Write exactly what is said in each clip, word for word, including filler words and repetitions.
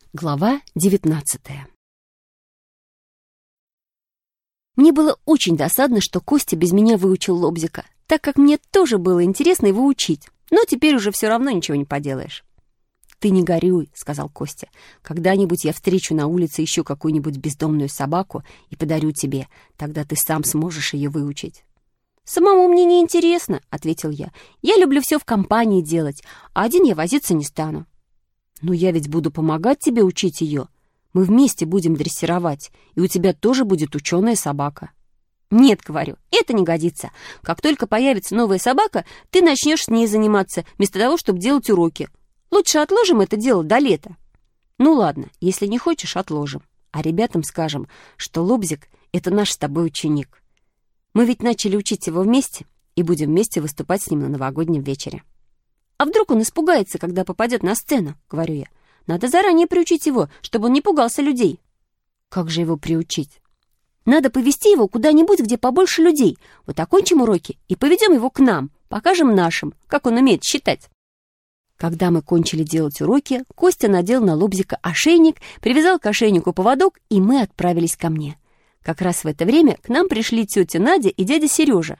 Глава девятнадцатая. Мне было очень досадно, что Костя без меня выучил лобзика, так как мне тоже было интересно его учить, но теперь уже все равно ничего не поделаешь. «Ты не горюй», — сказал Костя. «Когда-нибудь я встречу на улице еще какую-нибудь бездомную собаку и подарю тебе, тогда ты сам сможешь ее выучить». «Самому мне не интересно», — ответил я. «Я люблю все в компании делать, а один я возиться не стану». «Но я ведь буду помогать тебе учить ее. Мы вместе будем дрессировать, и у тебя тоже будет ученая собака». «Нет, — говорю, — это не годится. Как только появится новая собака, ты начнешь с ней заниматься, вместо того, чтобы делать уроки. Лучше отложим это дело до лета». «Ну ладно, если не хочешь, отложим. А ребятам скажем, что Лобзик — это наш с тобой ученик. Мы ведь начали учить его вместе и будем вместе выступать с ним на новогоднем вечере». «А вдруг он испугается, когда попадет на сцену?» — говорю я. «Надо заранее приучить его, чтобы он не пугался людей». «Как же его приучить?» «Надо повести его куда-нибудь, где побольше людей. Вот окончим уроки и поведем его к нам, покажем нашим, как он умеет считать». Когда мы кончили делать уроки, Костя надел на Лобзика ошейник, привязал к ошейнику поводок, и мы отправились ко мне. Как раз в это время к нам пришли тетя Надя и дядя Сережа.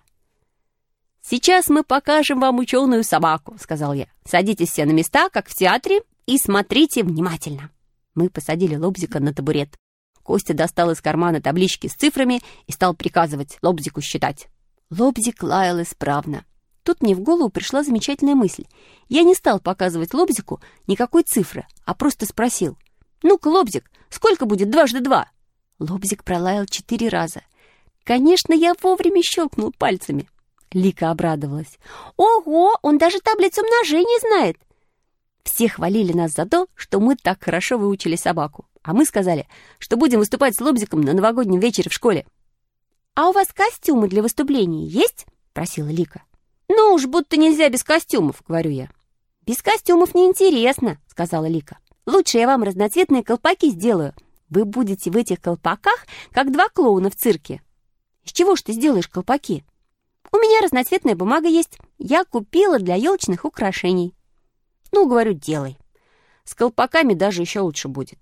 «Сейчас мы покажем вам ученую собаку», — сказал я. «Садитесь все на места, как в театре, и смотрите внимательно». Мы посадили Лобзика на табурет. Костя достал из кармана таблички с цифрами и стал приказывать Лобзику считать. Лобзик лаял исправно. Тут мне в голову пришла замечательная мысль. Я не стал показывать Лобзику никакой цифры, а просто спросил: «Ну-ка, Лобзик, сколько будет дважды два?» Лобзик пролаял четыре раза. Конечно, я вовремя щелкнул пальцами. Лика обрадовалась. «Ого, он даже таблицу умножения знает!» Все хвалили нас за то, что мы так хорошо выучили собаку. А мы сказали, что будем выступать с Лобзиком на новогоднем вечере в школе. «А у вас костюмы для выступления есть?» — просила Лика. «Ну уж будто нельзя без костюмов», — говорю я. «Без костюмов неинтересно», — сказала Лика. «Лучше я вам разноцветные колпаки сделаю. Вы будете в этих колпаках, как два клоуна в цирке». «Из чего ж ты сделаешь колпаки?» «У меня разноцветная бумага есть. Я купила для елочных украшений». «Ну, говорю, делай. С колпаками даже еще лучше будет».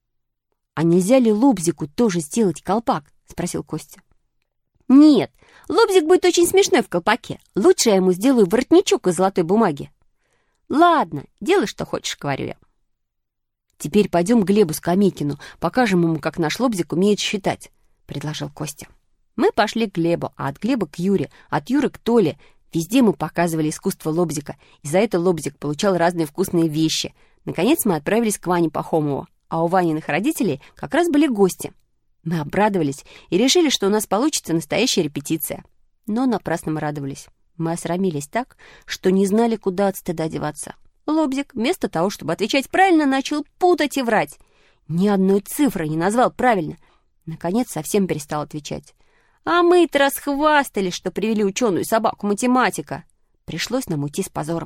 «А нельзя ли Лобзику тоже сделать колпак?» — спросил Костя. «Нет, Лобзик будет очень смешной в колпаке. Лучше я ему сделаю воротничок из золотой бумаги». «Ладно, делай, что хочешь», — говорю я. «Теперь пойдем к Глебу Скамейкину, покажем ему, как наш Лобзик умеет считать», — предложил Костя. Мы пошли к Глебу, а от Глеба к Юре, от Юры к Толе. Везде мы показывали искусство Лобзика, и за это Лобзик получал разные вкусные вещи. Наконец мы отправились к Ване Пахомову, а у Ваниных родителей как раз были гости. Мы обрадовались и решили, что у нас получится настоящая репетиция. Но напрасно мы радовались. Мы осрамились так, что не знали, куда от стыда деваться. Лобзик, вместо того, чтобы отвечать правильно, начал путать и врать. Ни одной цифры не назвал правильно. Наконец совсем перестал отвечать. А мы-то расхвастались, что привели ученую собаку математика. Пришлось нам уйти с позором.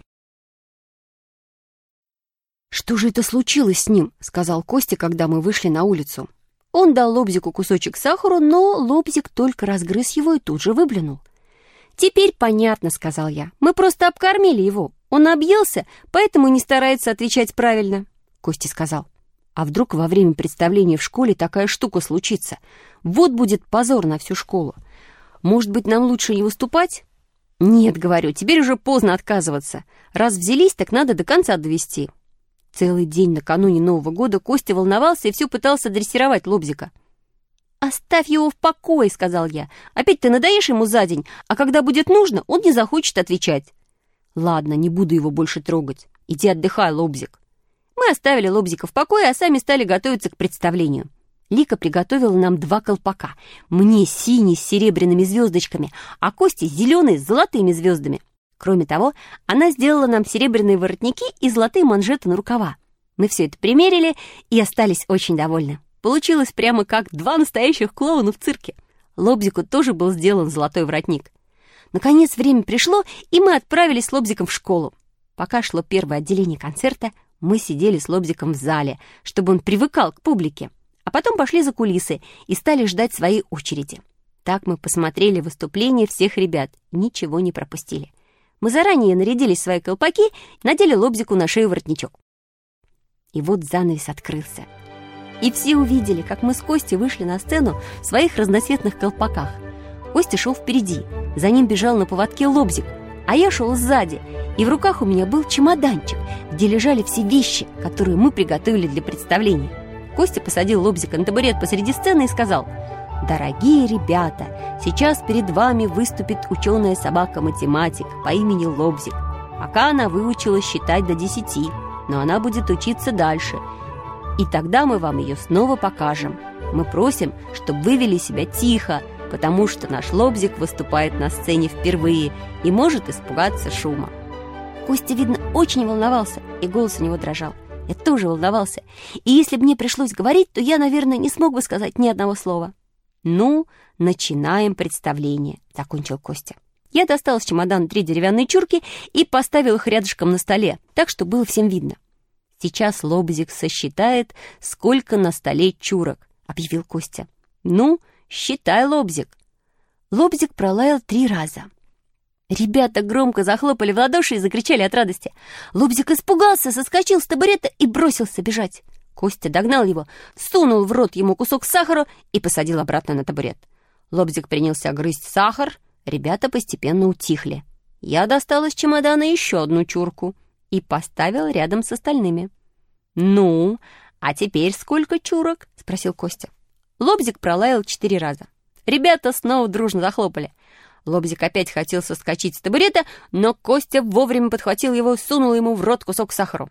«Что же это случилось с ним?» — сказал Костя, когда мы вышли на улицу. Он дал Лобзику кусочек сахара, но Лобзик только разгрыз его и тут же выплюнул. «Теперь понятно», — сказал я. «Мы просто обкормили его. Он объелся, поэтому не старается отвечать правильно», — Костя сказал. «А вдруг во время представления в школе такая штука случится? Вот будет позор на всю школу. Может быть, нам лучше не выступать?» «Нет, — говорю, — теперь уже поздно отказываться. Раз взялись, так надо до конца довести». Целый день накануне Нового года Костя волновался и все пытался дрессировать Лобзика. «Оставь его в покое», — сказал я. «Опять ты надоешь ему за день, а когда будет нужно, он не захочет отвечать». «Ладно, не буду его больше трогать. Иди отдыхай, Лобзик». Мы оставили Лобзика в покое, а сами стали готовиться к представлению. Лика приготовила нам два колпака. Мне синий с серебряными звездочками, а Косте зеленый с золотыми звездами. Кроме того, она сделала нам серебряные воротники и золотые манжеты на рукава. Мы все это примерили и остались очень довольны. Получилось прямо как два настоящих клоуна в цирке. Лобзику тоже был сделан золотой воротник. Наконец время пришло, и мы отправились с Лобзиком в школу. Пока шло первое отделение концерта, мы сидели с Лобзиком в зале, чтобы он привыкал к публике, а потом пошли за кулисы и стали ждать своей очереди. Так мы посмотрели выступление всех ребят, ничего не пропустили. Мы заранее нарядили свои колпаки и надели Лобзику на шею воротничок. И вот занавес открылся. И все увидели, как мы с Костей вышли на сцену в своих разноцветных колпаках. Костя шел впереди, за ним бежал на поводке Лобзик, а я шел сзади, и в руках у меня был чемоданчик, где лежали все вещи, которые мы приготовили для представления. Костя посадил Лобзика на табурет посреди сцены и сказал: «Дорогие ребята, сейчас перед вами выступит ученая собака-математик по имени Лобзик. Пока она выучила считать до десяти, но она будет учиться дальше. И тогда мы вам ее снова покажем. Мы просим, чтобы вы вели себя тихо, потому что наш Лобзик выступает на сцене впервые и может испугаться шума». Костя, видно, очень волновался, и голос у него дрожал. Я тоже волновался, и если бы мне пришлось говорить, то я, наверное, не смог бы сказать ни одного слова. «Ну, начинаем представление», — закончил Костя. Я достал из чемодана три деревянные чурки и поставил их рядышком на столе, так, что было всем видно. «Сейчас Лобзик сосчитает, сколько на столе чурок», — объявил Костя. «Ну, считай, Лобзик». Лобзик пролаял три раза. Ребята громко захлопали в ладоши и закричали от радости. Лобзик испугался, соскочил с табурета и бросился бежать. Костя догнал его, сунул в рот ему кусок сахара и посадил обратно на табурет. Лобзик принялся грызть сахар, ребята постепенно утихли. Я достал из чемодана еще одну чурку и поставил рядом с остальными. «Ну, а теперь сколько чурок?» — спросил Костя. Лобзик пролаял четыре раза. Ребята снова дружно захлопали. Лобзик опять хотел соскочить с табурета, но Костя вовремя подхватил его и сунул ему в рот кусок сахара.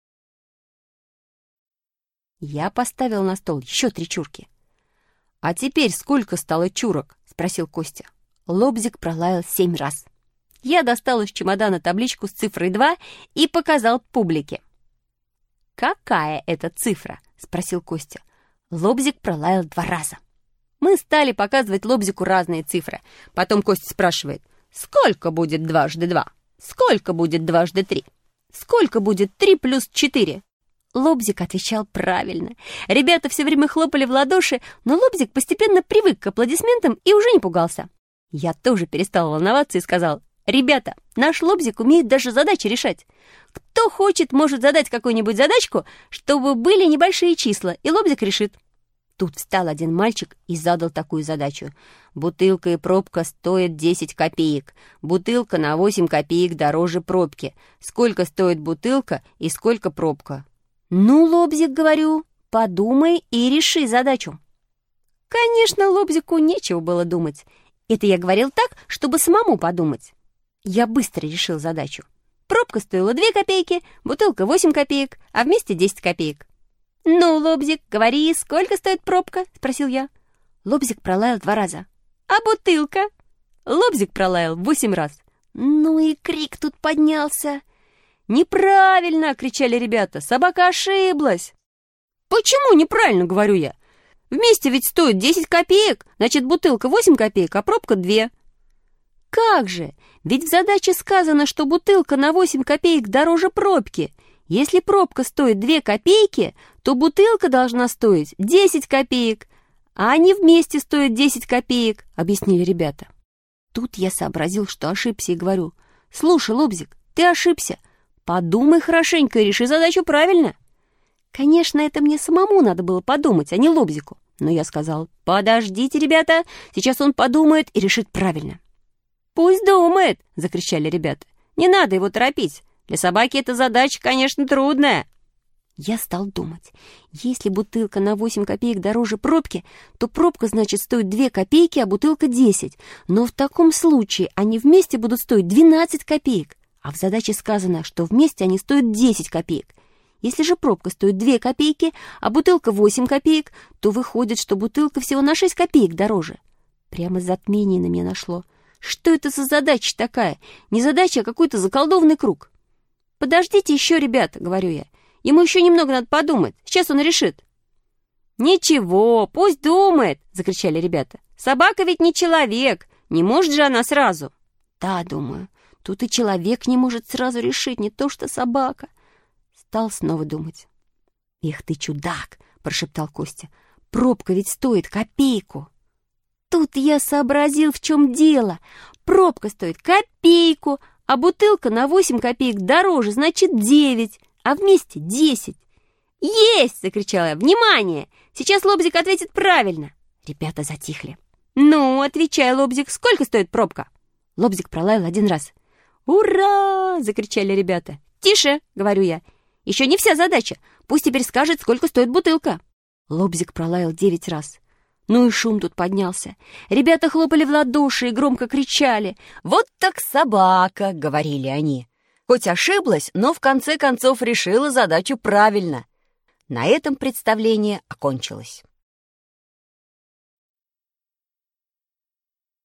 Я поставил на стол еще три чурки. «А теперь сколько стало чурок?» — спросил Костя. Лобзик пролаял семь раз. Я достал из чемодана табличку с цифрой два и показал публике. «Какая это цифра?» — спросил Костя. Лобзик пролаял два раза. Мы стали показывать Лобзику разные цифры. Потом Костя спрашивает: «Сколько будет дважды два? Сколько будет дважды три? Сколько будет три плюс четыре?» Лобзик отвечал правильно. Ребята все время хлопали в ладоши, но Лобзик постепенно привык к аплодисментам и уже не пугался. Я тоже перестал волноваться и сказал: «Ребята, наш Лобзик умеет даже задачи решать. Кто хочет, может задать какую-нибудь задачку, чтобы были небольшие числа, и Лобзик решит». Тут встал один мальчик и задал такую задачу: «Бутылка и пробка стоят десять копеек. Бутылка на восемь копеек дороже пробки. Сколько стоит бутылка и сколько пробка?» «Ну, Лобзик, — говорю, — подумай и реши задачу». Конечно, Лобзику нечего было думать. Это я говорил так, чтобы самому подумать. Я быстро решил задачу. Пробка стоила две копейки, бутылка восемь копеек, а вместе десять копеек. «Ну, Лобзик, говори, сколько стоит пробка?» — спросил я. Лобзик пролаял два раза. «А бутылка?» Лобзик пролаял восемь раз. Ну и крик тут поднялся. «Неправильно!» — кричали ребята. «Собака ошиблась!» «Почему неправильно?» — говорю я. «Вместе ведь стоит десять копеек, значит, бутылка восемь копеек, а пробка две». «Как же? Ведь в задаче сказано, что бутылка на восемь копеек дороже пробки. Если пробка стоит две копейки, то бутылка должна стоить десять копеек, а они вместе стоят десять копеек», — объяснили ребята. Тут я сообразил, что ошибся, и говорю: «Слушай, Лобзик, ты ошибся. Подумай хорошенько и реши задачу правильно». Конечно, это мне самому надо было подумать, а не Лобзику. Но я сказал: «Подождите, ребята, сейчас он подумает и решит правильно». «Пусть думает!» — закричали ребята. «Не надо его торопить. Для собаки эта задача, конечно, трудная». Я стал думать. Если бутылка на восемь копеек дороже пробки, то пробка, значит, стоит две копейки, а бутылка десять. Но в таком случае они вместе будут стоить двенадцать копеек. А в задаче сказано, что вместе они стоят десять копеек. Если же пробка стоит две копейки, а бутылка восемь копеек, то выходит, что бутылка всего на шесть копеек дороже. Прямо затмение на меня нашло. Что это за задача такая? Не задача, а какой-то заколдованный круг. «Подождите еще, ребята», — говорю я. «Ему еще немного надо подумать. Сейчас он решит». «Ничего, пусть думает», — закричали ребята. «Собака ведь не человек. Не может же она сразу». «Да, думаю, тут и человек не может сразу решить, не то что собака». Стал снова думать. «Эх ты, чудак!» — прошептал Костя. «Пробка ведь стоит копейку». Тут я сообразил, в чем дело. Пробка стоит копейку, а бутылка на восемь копеек дороже, значит, девять, а вместе десять. «Есть!» — закричала я. «Внимание! Сейчас Лобзик ответит правильно!» Ребята затихли. «Ну, отвечай, Лобзик, сколько стоит пробка?» Лобзик пролаял один раз. «Ура!» — закричали ребята. «Тише!» — говорю я. «Еще не вся задача. Пусть теперь скажет, сколько стоит бутылка». Лобзик пролаял девять раз. Ну и шум тут поднялся. Ребята хлопали в ладоши и громко кричали. «Вот так собака!» — говорили они. Хоть ошиблась, но в конце концов решила задачу правильно. На этом представление окончилось.